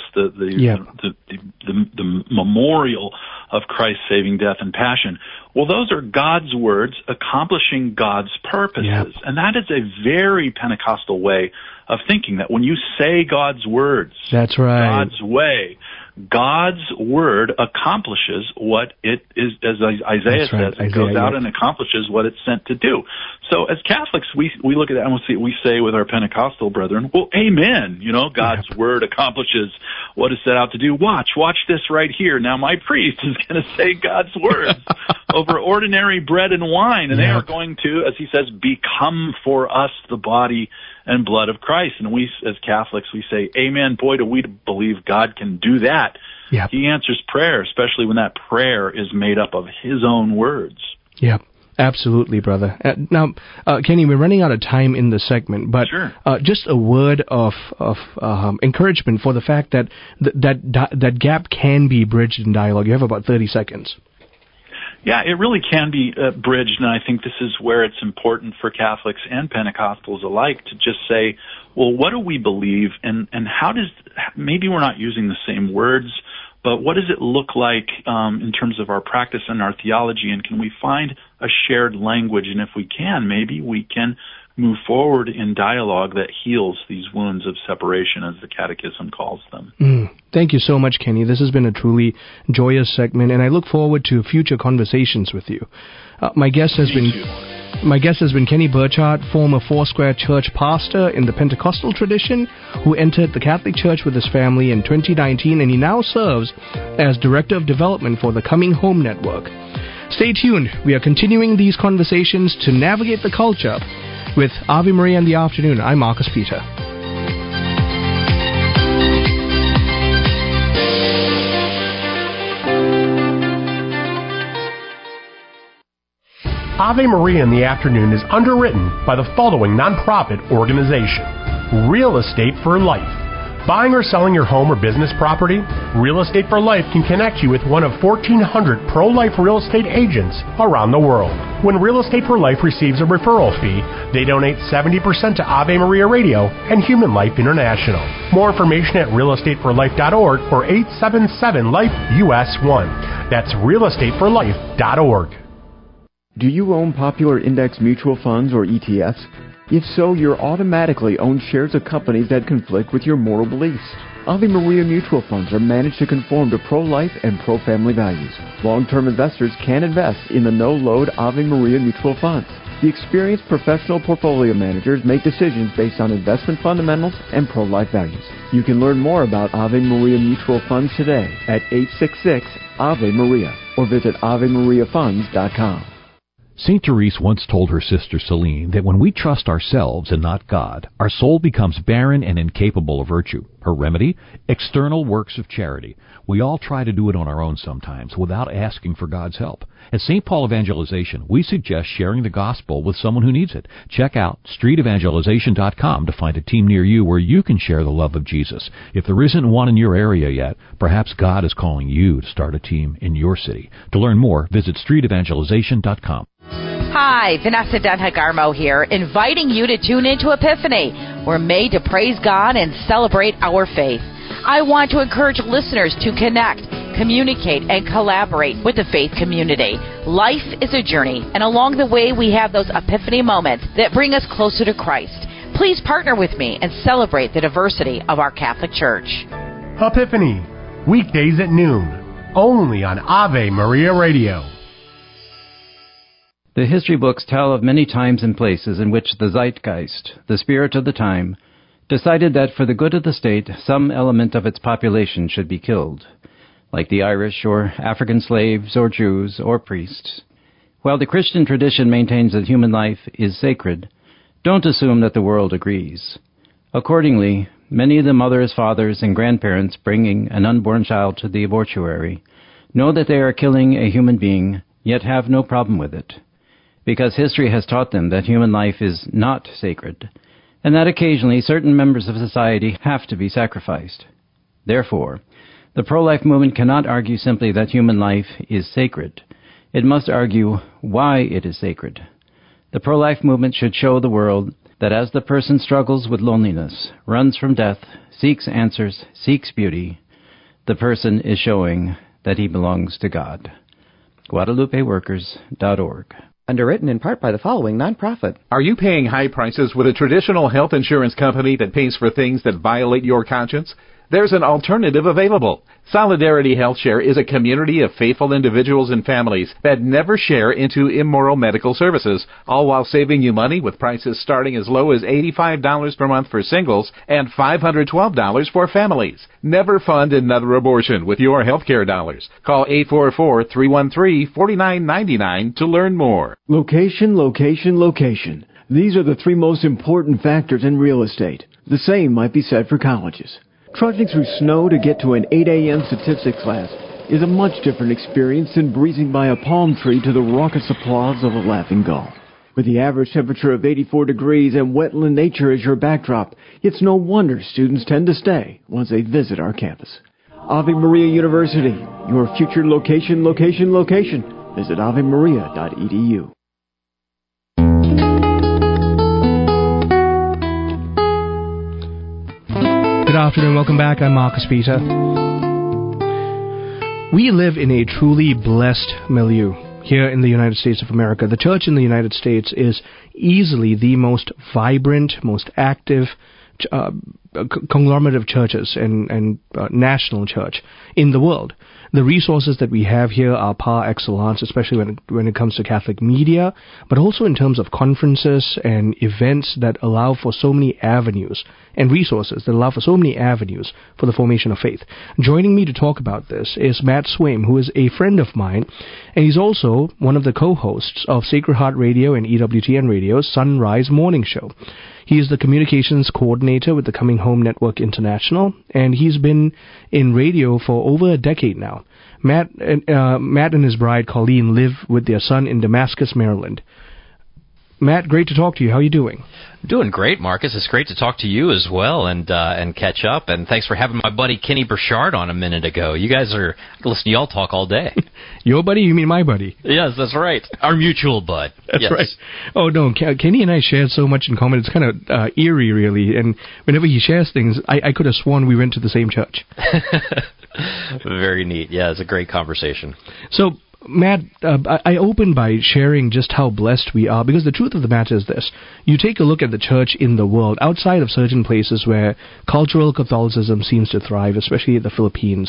Speaker 16: the memorial of Christ's saving death and passion. Well, those are God's words accomplishing God's purposes.
Speaker 2: Yep.
Speaker 16: And that is a very Pentecostal way of thinking, that when you say God's words,
Speaker 2: that's right,
Speaker 16: God's way, God's word accomplishes what it is, as Isaiah says, it goes out and accomplishes what it's sent to do. So as Catholics, we look at that and we say with our Pentecostal brethren, well, amen. God's word accomplishes what it's set out to do. Watch this right here. Now my priest is going to say God's words over ordinary bread and wine, and they are going to, as he says, become for us the body and blood of Christ. And we, as Catholics, we say, amen. Boy, do we believe God can do that.
Speaker 2: Yep.
Speaker 16: He answers prayer, especially when that prayer is made up of His own words.
Speaker 2: Yeah. Absolutely, brother. Now, Kenny, we're running out of time in the segment, but
Speaker 16: sure.
Speaker 2: Just a word of encouragement for the fact that that gap can be bridged in dialogue. You have about 30 seconds.
Speaker 16: Yeah, it really can be bridged, and I think this is where it's important for Catholics and Pentecostals alike to just say, well, what do we believe, and how does, maybe we're not using the same words, but what does it look like in terms of our practice and our theology, and can we find a shared language? And if we can, maybe we can move forward in dialogue that heals these wounds of separation, as the Catechism calls them.
Speaker 2: Thank you so much, Kenny. This has been a truly joyous segment, and I look forward to future conversations with you. My guest has been Kenny Burchard, former Foursquare Church pastor in the Pentecostal tradition, who entered the Catholic Church with his family in 2019, and he now serves as Director of Development for the Coming Home Network. Stay tuned. We are continuing these conversations to navigate the culture with Ave Maria in the Afternoon. I'm Marcus Peter.
Speaker 5: Ave Maria in the Afternoon is underwritten by the following nonprofit organization: Real Estate for Life. Buying or selling your home or business property? Real Estate for Life can connect you with one of 1,400 pro-life real estate agents around the world. When Real Estate for Life receives a referral fee, they donate 70% to Ave Maria Radio and Human Life International. More information at realestateforlife.org or 877-LIFE-US1. That's realestateforlife.org.
Speaker 1: Do you own popular index mutual funds or ETFs? If so, you're automatically own shares of companies that conflict with your moral beliefs. Ave Maria mutual funds are managed to conform to pro-life and pro-family values. Long-term investors can invest in the no-load Ave Maria mutual funds. The experienced professional portfolio managers make decisions based on investment fundamentals and pro-life values. You can learn more about Ave Maria mutual funds today at 866-AVE-MARIA or visit AveMariaFunds.com.
Speaker 17: St. Therese once told her sister Celine that when we trust ourselves and not God, our soul becomes barren and incapable of virtue. Her remedy? External works of charity. We all try to do it on our own sometimes without asking for God's help. At St. Paul Evangelization, we suggest sharing the gospel with someone who needs it. Check out streetevangelization.com to find a team near you where you can share the love of Jesus. If there isn't one in your area yet, perhaps God is calling you to start a team in your city. To learn more, visit streetevangelization.com.
Speaker 7: Hi, Vanessa Denhagarmo here, inviting you to tune into Epiphany. We're made to praise God and celebrate our faith. I want to encourage listeners to connect, communicate, and collaborate with the faith community. Life is a journey, and along the way we have those epiphany moments that bring us closer to Christ. Please partner with me and celebrate the diversity of our Catholic Church.
Speaker 5: Epiphany, weekdays at noon, only on Ave Maria Radio.
Speaker 18: The history books tell of many times and places in which the zeitgeist, the spirit of the time, decided that for the good of the state, some element of its population should be killed, like the Irish or African slaves or Jews or priests. While the Christian tradition maintains that human life is sacred, don't assume that the world agrees. Accordingly, many of the mothers, fathers, and grandparents bringing an unborn child to the abortuary know that they are killing a human being, yet have no problem with it, because history has taught them that human life is not sacred, and that occasionally certain members of society have to be sacrificed. Therefore, the pro-life movement cannot argue simply that human life is sacred. It must argue why it is sacred. The pro-life movement should show the world that as the person struggles with loneliness, runs from death, seeks answers, seeks beauty, the person is showing that he belongs to God. GuadalupeWorkers.org.
Speaker 19: Underwritten in part by the following nonprofit.
Speaker 20: Are you paying high prices with a traditional health insurance company that pays for things that violate your conscience? There's an alternative available. Solidarity HealthShare is a community of faithful individuals and families that never share into immoral medical services, all while saving you money with prices starting as low as $85 per month for singles and $512 for families. Never fund another abortion with your healthcare dollars. Call 844-313-4999 to learn more.
Speaker 1: Location, location, location. These are the three most important factors in real estate. The same might be said for colleges. Trudging through snow to get to an 8 a.m. statistics class is a much different experience than breezing by a palm tree to the raucous applause of a laughing gull. With the average temperature of 84 degrees and wetland nature as your backdrop, it's no wonder students tend to stay once they visit our campus. Ave Maria University, your future location. Visit avemaria.edu.
Speaker 2: Good afternoon, welcome back. I'm Marcus Peter. We live in a truly blessed milieu here in the United States of America. The church in the United States is easily the most vibrant, most active conglomerate of churches and national church in the world. The resources that we have here are par excellence, especially when it comes to Catholic media, but also in terms of conferences and events that allow for so many avenues and resources that allow for so many avenues for the formation of faith. Joining me to talk about this is Matt Swaim, who is a friend of mine, and he's also one of the co-hosts of Sacred Heart Radio and EWTN Radio's Sunrise Morning Show. He is the communications coordinator with the Coming Home Network International, and he's been in radio for over a decade now. Matt and his bride, Colleen, live with their son in Damascus, Maryland. Matt, great to talk to you. How are you doing?
Speaker 21: Doing great, Marcus. It's great to talk to you as well and catch up. And thanks for having my buddy Kenny Burchard on a minute ago. You guys are, I can listen to y'all talk all day.
Speaker 2: Your buddy? You mean my buddy?
Speaker 21: Yes, that's right. Our mutual bud.
Speaker 2: That's
Speaker 21: yes.
Speaker 2: right. Oh, no, Kenny and I shared so much in common. It's kind of eerie, really. And whenever he shares things, I could have sworn we went to the same church.
Speaker 21: Very neat. Yeah, it's a great conversation.
Speaker 2: So, Matt, I opened by sharing just how blessed we are, because the truth of the matter is this. You take a look at the church in the world, outside of certain places where cultural Catholicism seems to thrive, especially the Philippines,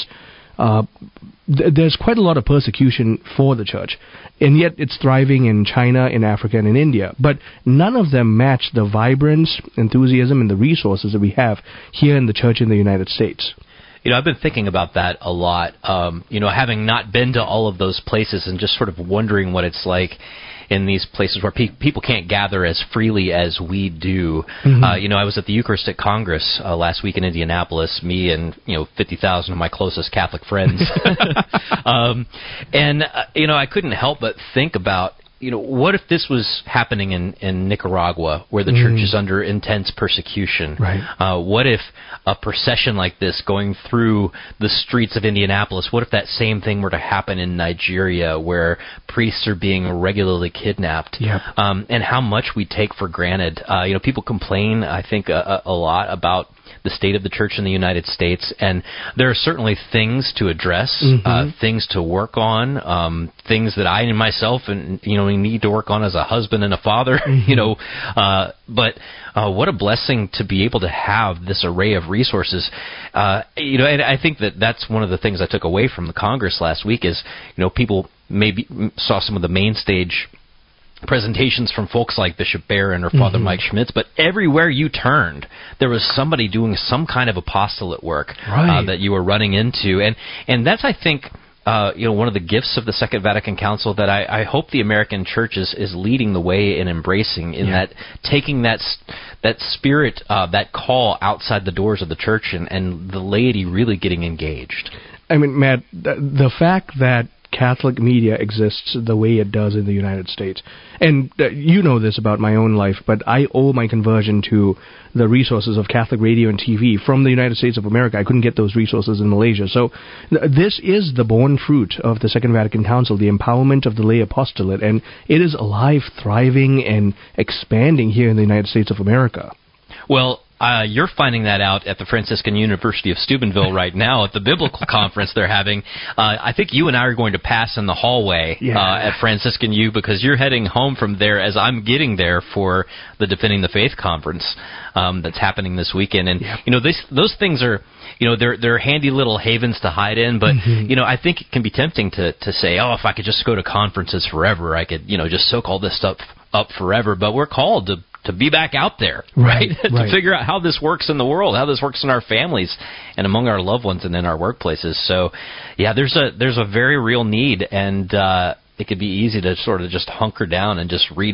Speaker 2: there's quite a lot of persecution for the church, and yet it's thriving in China, in Africa, and in India. But none of them match the vibrance, enthusiasm, and the resources that we have here in the church in the United States.
Speaker 21: You know, I've been thinking about that a lot, having not been to all of those places and just sort of wondering what it's like in these places where people can't gather as freely as we do. Mm-hmm. I was at the Eucharistic Congress last week in Indianapolis, me and, 50,000 of my closest Catholic friends. I couldn't help but think about, what if this was happening in Nicaragua, where the church is under intense persecution?
Speaker 2: Right.
Speaker 21: What if a procession like this going through the streets of Indianapolis, what if that same thing were to happen in Nigeria, where priests are being regularly kidnapped?
Speaker 2: Yep.
Speaker 21: And how much we take for granted. People complain, I think, a lot about the state of the church in the United States, and there are certainly things to address, things to work on, things that I and myself and need to work on as a husband and a father. But what a blessing to be able to have this array of resources. And I think that's one of the things I took away from the Congress last week is people maybe saw some of the main stage presentations from folks like Bishop Barron or Father Mike Schmitz, but everywhere you turned, there was somebody doing some kind of apostolate work that you were running into. And that's, I think, one of the gifts of the Second Vatican Council that I hope the American Church is leading the way in embracing, in that taking that spirit, that call outside the doors of the church and the laity really getting engaged.
Speaker 2: I mean, Matt, the fact that Catholic media exists the way it does in the United States. And you know this about my own life, but I owe my conversion to the resources of Catholic radio and TV from the United States of America. I couldn't get those resources in Malaysia. So this is the born fruit of the Second Vatican Council, the empowerment of the lay apostolate, and it is alive, thriving, and expanding here in the United States of America.
Speaker 21: Well, you're finding that out at the Franciscan University of Steubenville right now at the biblical conference they're having. I think you and I are going to pass in the hallway at Franciscan U, because you're heading home from there as I'm getting there for the Defending the Faith conference that's happening this weekend. And those things are, they're handy little havens to hide in. But I think it can be tempting to say, oh, if I could just go to conferences forever, I could just soak all this stuff up forever. But we're called to be back out there, right? To figure out how this works in the world, how this works in our families and among our loved ones and in our workplaces. So, there's a very real need, and it could be easy to sort of just hunker down and just read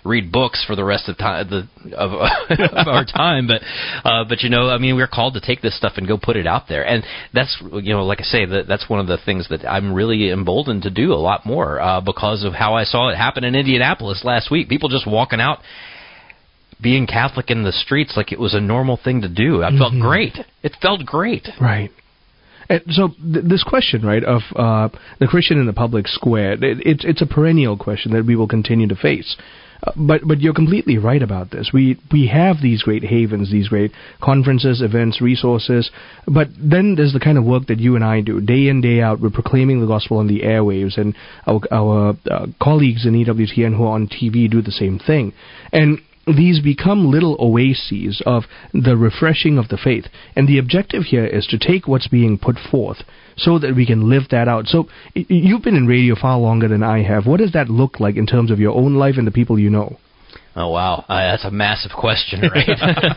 Speaker 21: read books for the rest of time of our time, but I mean, we're called to take this stuff and go put it out there, and that's like I say, that's one of the things that I'm really emboldened to do a lot more because of how I saw it happen in Indianapolis last week. People just walking out, being Catholic in the streets like it was a normal thing to do. I felt great. It felt great.
Speaker 2: Right. And so this question, right, of the Christian in the public square, it's a perennial question that we will continue to face. But you're completely right about this. We have these great havens, these great conferences, events, resources, but then there's the kind of work that you and I do. Day in, day out, we're proclaiming the gospel on the airwaves, and our colleagues in EWTN who are on TV do the same thing. And these become little oases of the refreshing of the faith. And the objective here is to take what's being put forth so that we can live that out. So you've been in radio far longer than I have. What does that look like in terms of your own life and the people you know?
Speaker 21: Oh, wow. That's a massive question, right?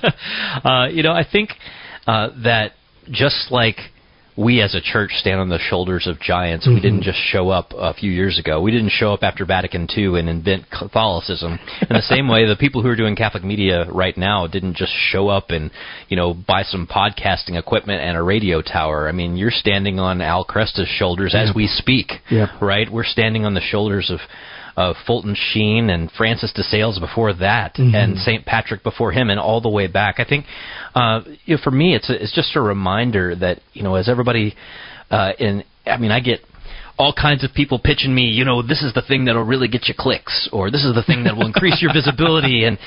Speaker 21: I think that just like we as a church stand on the shoulders of giants. We didn't just show up a few years ago. We didn't show up after Vatican II and invent Catholicism. In the same way, the people who are doing Catholic media right now didn't just show up and, buy some podcasting equipment and a radio tower. I mean, you're standing on Al Cresta's shoulders as we speak, right? We're standing on the shoulders of Fulton Sheen and Francis de Sales before that, and St. Patrick before him, and all the way back. I think, for me, it's just a reminder that, as everybody, I get all kinds of people pitching me, this is the thing that'll really get you clicks, or this is the thing that will increase your visibility, and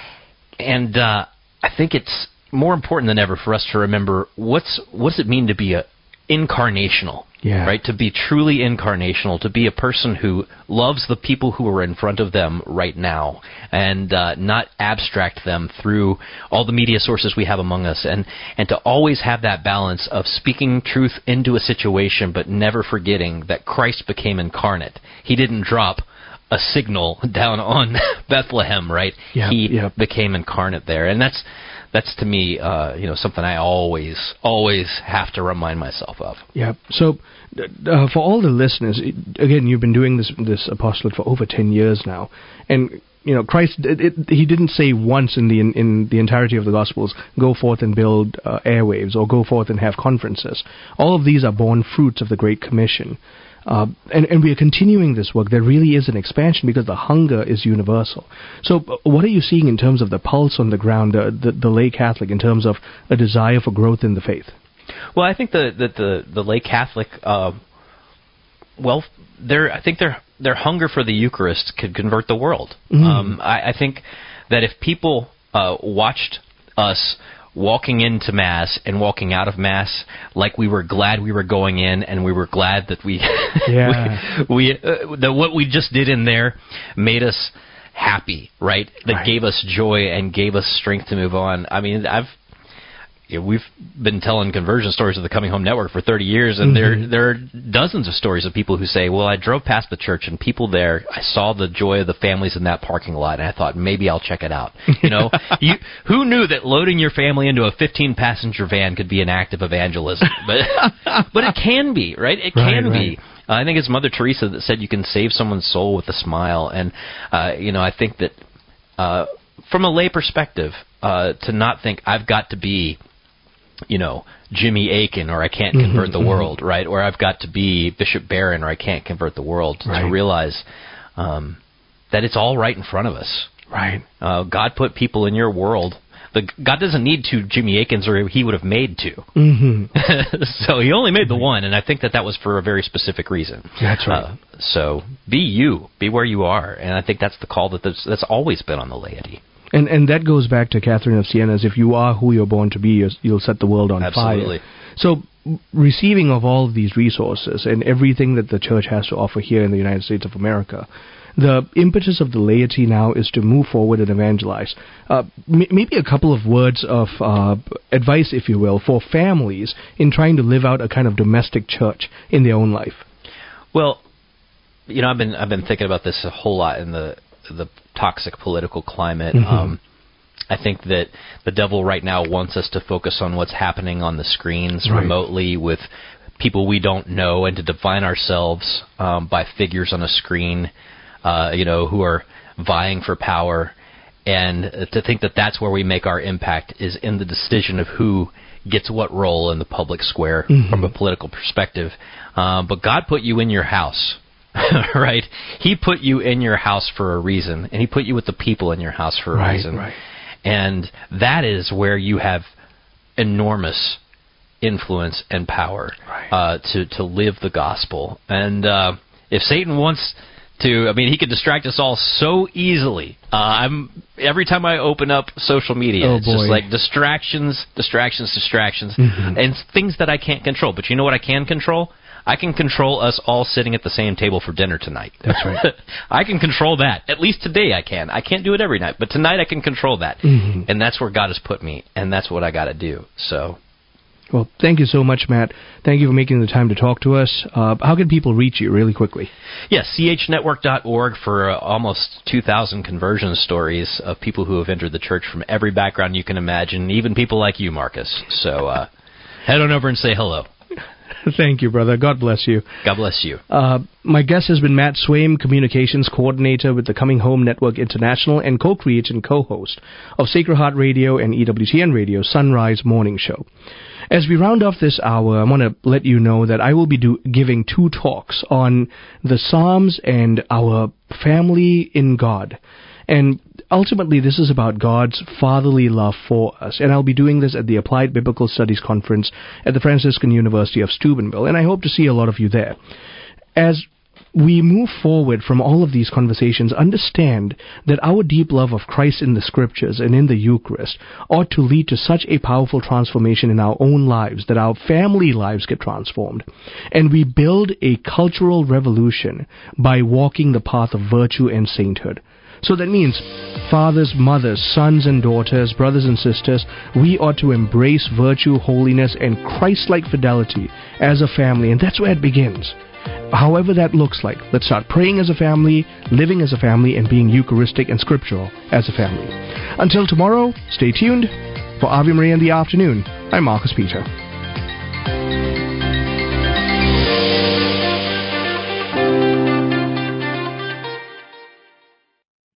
Speaker 21: I think it's more important than ever for us to remember what does it mean to be incarnational. Right? To be truly incarnational, to be a person who loves the people who are in front of them right now, and not abstract them through all the media sources we have among us, and to always have that balance of speaking truth into a situation, but never forgetting that Christ became incarnate. He didn't drop a signal down on Bethlehem, right? He became incarnate there, and that's to me, something I always have to remind myself of. Yeah. So, for all the listeners, again, you've been doing this apostolate for over 10 years now, and Christ, he didn't say once in the entirety of the Gospels, go forth and build airwaves or go forth and have conferences. All of these are born fruits of the Great Commission. And we are continuing this work. There really is an expansion because the hunger is universal. So what are you seeing in terms of the pulse on the ground, the lay Catholic, in terms of a desire for growth in the faith? Well, I think the lay Catholic, I think their hunger for the Eucharist could convert the world. I think that if people watched us walking into Mass and walking out of Mass like we were glad we were going in, and we were glad that that what we just did in there made us happy, right? That gave us joy and gave us strength to move on. I mean, we've been telling conversion stories of the Coming Home Network for 30 years, and there are dozens of stories of people who say, well, I drove past the church and people there, I saw the joy of the families in that parking lot, and I thought, maybe I'll check it out. Who knew that loading your family into a 15-passenger van could be an act of evangelism? But it can be, right? It can be. I think it's Mother Teresa that said you can save someone's soul with a smile, and I think that from a lay perspective, to not think I've got to be Jimmy Akin, or I can't convert the world, right? Or I've got to be Bishop Barron, or I can't convert the world. To realize that it's all right in front of us. Right. God put people in your world. God doesn't need two Jimmy Akins, or he would have made two. So he only made the one, and I think that was for a very specific reason. That's right. So be you. Be where you are. And I think that's the call that's always been on the laity.
Speaker 2: And that goes back to Catherine of Siena's, if you are who you're born to be, you'll set the world on
Speaker 21: Absolutely.
Speaker 2: fire. So receiving of all of these resources and everything that the Church has to offer here in the United States of America, the impetus of the laity now is to move forward and evangelize. Maybe a couple of words of advice, if you will, for families in trying to live out a kind of domestic church in their own life.
Speaker 21: Well, I've been thinking about this a whole lot in the toxic political climate. I think that the devil right now wants us to focus on what's happening on the screens remotely with people we don't know, and to define ourselves by figures on a screen. who are vying for power, and to think that that's where we make our impact is in the decision of who gets what role in the public square from a political perspective. But God put you in your house, right? He put you in your house for a reason, and He put you with the people in your house for a reason. Right. And that is where you have enormous influence and power to live the gospel. And if Satan wants to, he could distract us all so easily. Every time I open up social media, it's just like distractions, and things that I can't control. But you know what I can control? I can control us all sitting at the same table for dinner tonight. That's right. I can control that. At least today I can. I can't do it every night, but tonight I can control that. And that's where God has put me, and that's what I got to do. So.
Speaker 2: Well, thank you so much, Matt. Thank you for making the time to talk to us. How can people reach you really quickly?
Speaker 21: Yes, chnetwork.org for almost 2,000 conversion stories of people who have entered the church from every background you can imagine, even people like you, Marcus. So head on over and say hello.
Speaker 2: Thank you, brother. God bless you.
Speaker 21: God bless you.
Speaker 2: My guest has been Matt Swaim, Communications Coordinator with the Coming Home Network International and co-creator and co-host of Sacred Heart Radio and EWTN Radio Sunrise Morning Show. As we round off this hour, I want to let you know that I will be giving 2 talks on the Psalms and our family in God. And ultimately, this is about God's fatherly love for us. And I'll be doing this at the Applied Biblical Studies Conference at the Franciscan University of Steubenville. And I hope to see a lot of you there. As we move forward from all of these conversations, understand that our deep love of Christ in the Scriptures and in the Eucharist ought to lead to such a powerful transformation in our own lives that our family lives get transformed. And we build a cultural revolution by walking the path of virtue and sainthood. So that means fathers, mothers, sons and daughters, brothers and sisters, we ought to embrace virtue, holiness, and Christ-like fidelity as a family, and that's where it begins. However that looks like, let's start praying as a family, living as a family, and being Eucharistic and scriptural as a family. Until tomorrow, stay tuned. For Ave Maria in the Afternoon, I'm Marcus Peter.